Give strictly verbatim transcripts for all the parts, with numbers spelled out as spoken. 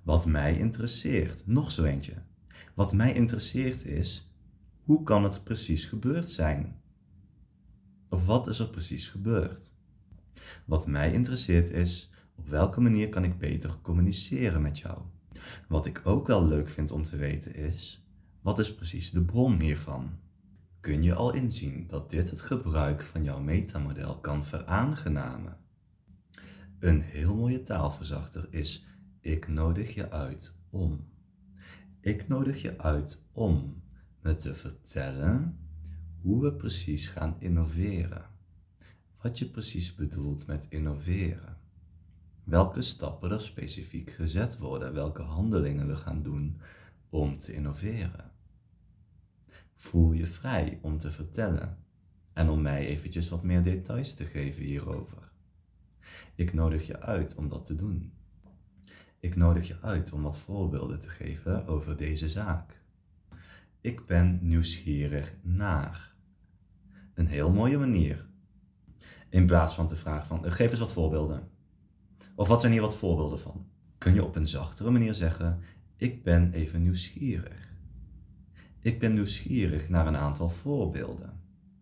Wat mij interesseert, nog zo eentje. Wat mij interesseert is, hoe kan het precies gebeurd zijn? Of wat is er precies gebeurd? Wat mij interesseert is, op welke manier kan ik beter communiceren met jou? Wat ik ook wel leuk vind om te weten is, wat is precies de bron hiervan? Kun je al inzien dat dit het gebruik van jouw metamodel kan veraangenamen? Een heel mooie taalverzachter is, ik nodig je uit om. Ik nodig je uit om me te vertellen hoe we precies gaan innoveren. Wat je precies bedoelt met innoveren. Welke stappen er specifiek gezet worden, welke handelingen we gaan doen om te innoveren. Voel je vrij om te vertellen en om mij eventjes wat meer details te geven hierover. Ik nodig je uit om dat te doen. Ik nodig je uit om wat voorbeelden te geven over deze zaak. Ik ben nieuwsgierig naar. Een heel mooie manier. In plaats van te vragen van, geef eens wat voorbeelden. Of wat zijn hier wat voorbeelden van? Kun je op een zachtere manier zeggen, ik ben even nieuwsgierig. Ik ben nieuwsgierig naar een aantal voorbeelden.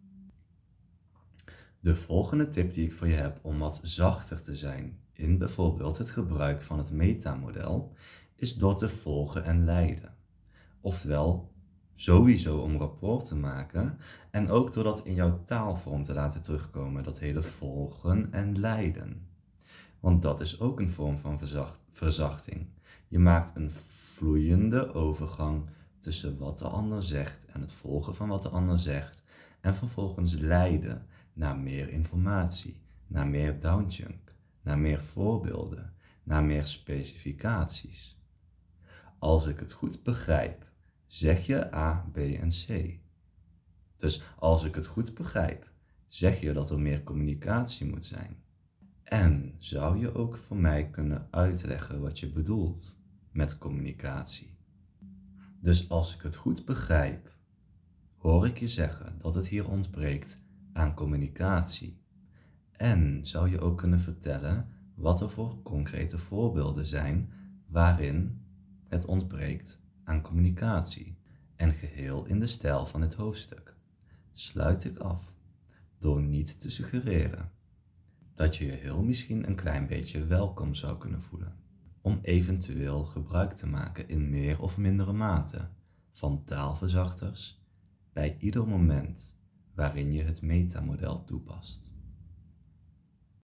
De volgende tip die ik voor je heb om wat zachter te zijn in bijvoorbeeld het gebruik van het metamodel, is door te volgen en leiden. Oftewel, sowieso om rapport te maken en ook door dat in jouw taalvorm te laten terugkomen, dat hele volgen en leiden. Want dat is ook een vorm van verzacht, verzachting. Je maakt een vloeiende overgang tussen wat de ander zegt en het volgen van wat de ander zegt en vervolgens leiden naar meer informatie, naar meer downchunk, naar meer voorbeelden, naar meer specificaties. Als ik het goed begrijp, zeg je A, B en C. Dus als ik het goed begrijp, zeg je dat er meer communicatie moet zijn. En zou je ook voor mij kunnen uitleggen wat je bedoelt met communicatie? Dus als ik het goed begrijp, hoor ik je zeggen dat het hier ontbreekt aan communicatie. En zou je ook kunnen vertellen wat er voor concrete voorbeelden zijn waarin het ontbreekt aan communicatie. En geheel in de stijl van het hoofdstuk sluit ik af door niet te suggereren dat je je heel misschien een klein beetje welkom zou kunnen voelen om eventueel gebruik te maken in meer of mindere mate van taalverzachters bij ieder moment waarin je het metamodel toepast.